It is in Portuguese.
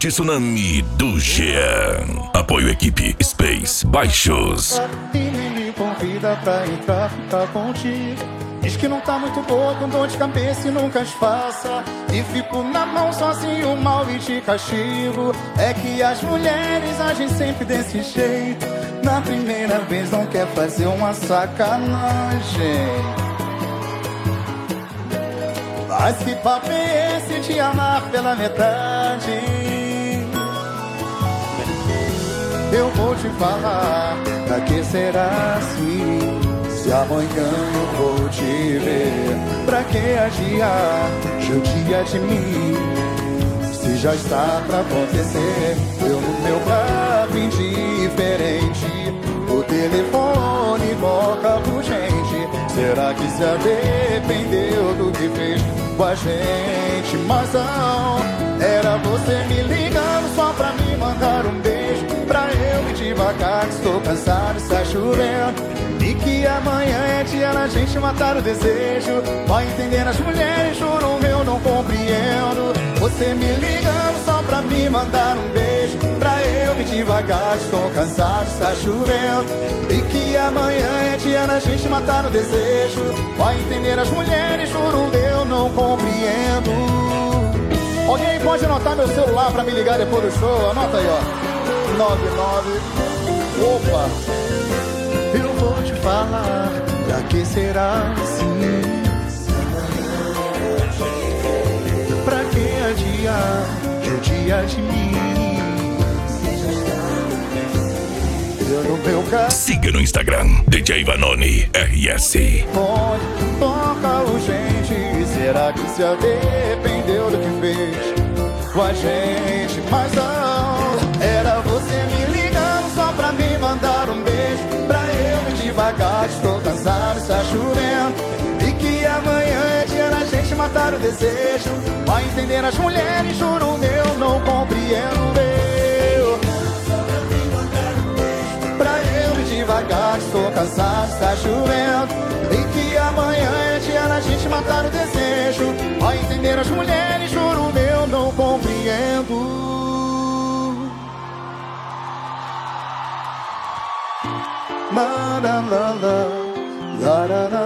Tsunami do Jean. Apoio equipe Space Baixos. E nem me convida pra entrar, ficar contigo. Diz que não tá muito boa, com dor de cabeça e nunca espaça. E fico na mão sozinho, mal e te castigo. É que as mulheres agem sempre desse jeito. Na primeira vez não quer fazer uma sacanagem. Mas que papo é esse de amar pela metade? Eu vou te falar, pra que será assim? Se amanhã eu vou te ver, pra que adiar? Judia de mim, se já está pra acontecer. Eu no meu carro indiferente, o telefone toca urgente. Será que se arrependeu do que fez com a gente? Mas não, era você me ligando só pra me mandar um beijo, pra eu ir devagar que estou cansado, está chovendo. E que amanhã é dia da gente matar o desejo. Vai entender as mulheres, juro eu não compreendo. Você me ligando só pra me mandar um beijo, pra eu ir devagar, estou cansado, está chovendo. E que amanhã é dia da gente matar o desejo. Vai entender as mulheres, juro eu não compreendo. Alguém pode anotar meu celular pra me ligar depois do show? Anota aí, ó, 99. Opa, eu vou te falar, pra que será assim? Pra que adiar, judia de mim? Eu no meu carro. Siga no Instagram, DJ Vanoni RS. Onde toca urgente, será que se arrependeu do que fez com a gente? Mas não, era você me ligando só pra me mandar um beijo, pra eu ir devagar, estou cansado, está chovendo. E que amanhã é dia da gente matar o desejo. Vai entender as mulheres, juro eu não compreendo. Pra eu ir devagar, estou cansado, está chovendo. E que amanhã é dia da gente matar o desejo. Vai entender as mulheres, juro eu não compreendo. La la la la la la